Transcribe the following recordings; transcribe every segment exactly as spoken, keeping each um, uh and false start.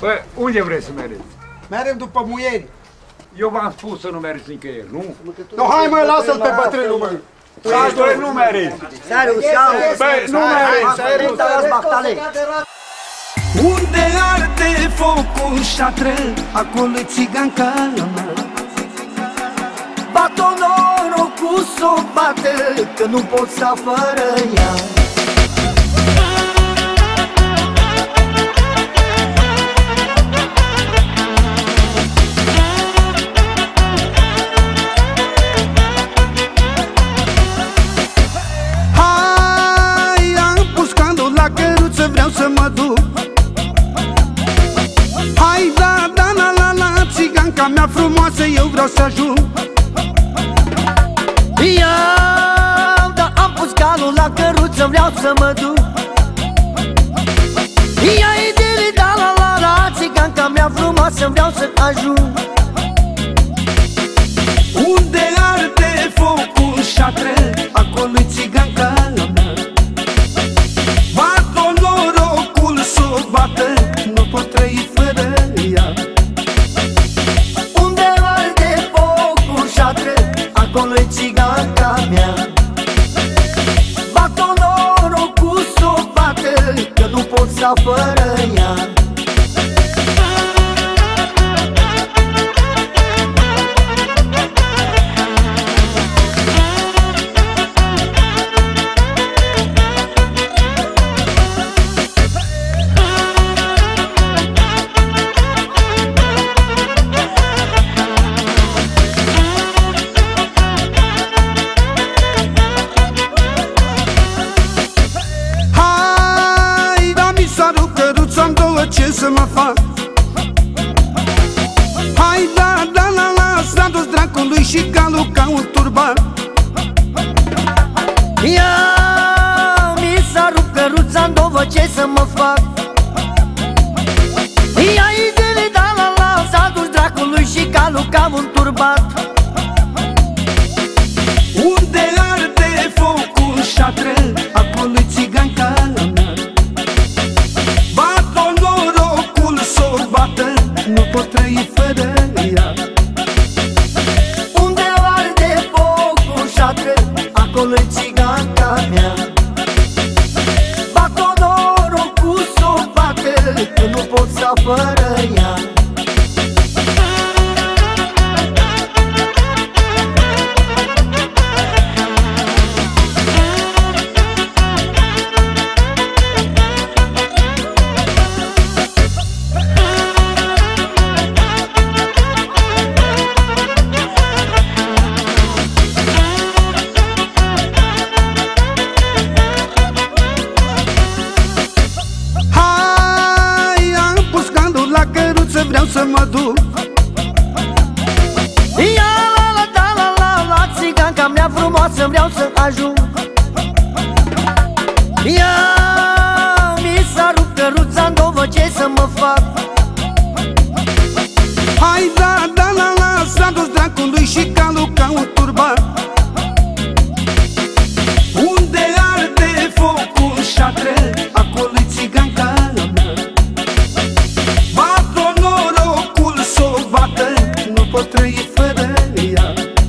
Păi, unde vrei să mergeți? Mergem după muieri. Eu v-am spus să nu mergeți nicăieri, nu? No, hai mă, lasă-l pe bătrânul, mă. Păi, doi nu mergeți. Păi, nu mergeți. Unde arde focul șatră, acolo-i țiganca mea. Bat-o norocul s-o bată, că nu pot sta fără ea. Hai, am pus candul la căruță, vreau să mă duc. Hai, da, da, la, la, la, țiganca mea frumoasă, eu vreau să ajung. Eu, da, am pus calul la căruță, vreau să mă duc. Ia-i de da, la, la, la, țiganca mea frumoasă, vreau să ajung. Unde arde focul șatră, acolo-i țiganca mea. Bat-o norocul s-o bată, nu pot trăi fără ea. Unde arde focul șatră, acolo-i țiganca mea. Bat-o norocul s-o bată, că nu pot sta fără ea. Ce să mă fac? Hai, da, da, la, la, s-a dus dracului și calul ca un turban. Ia, mi s-a rupt căruța-n două, ce să mă fac? Ia, idele, da, la, la, s-a dus dracului și calul ca un turban. Unde arde focul șatră, acolo-i țiganca mea. Nu pot trăi fără ea. Unde arde focul șatră, acolo-i țiganca mea. Bat-o norocul s-o bată, că nu pot sta fără ea. Vreau să mă duc. Ia, la, la, da, la, la, la, țiganca mea frumoasă, vreau să ajung. Ia, mi s-a rupt căruța-n două, ce să mă fac? Hai, da, da, la, la, s-a dus dracului și calul ca un turban. Unde arde focul șatră, acolo-i țiganca mea. Nu pot trăi fără ea.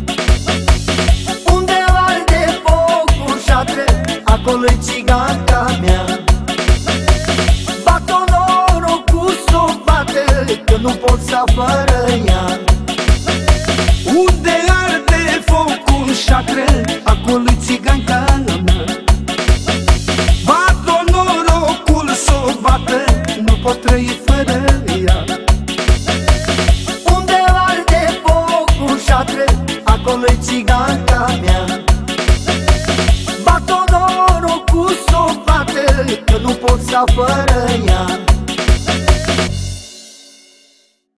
Unde arde focul șatră, acolo-i țiganca mea. Bat-o norocul s-o bată, că nu pot sta fără ea. Unde arde focul șatră, acolo-i țiganca mea. Bat-o norocul s-o bată, nu pot trăi fără ea. Acolo-i țiganca mea. Bat-o norocul s-o bată, că nu pot sta fără ea.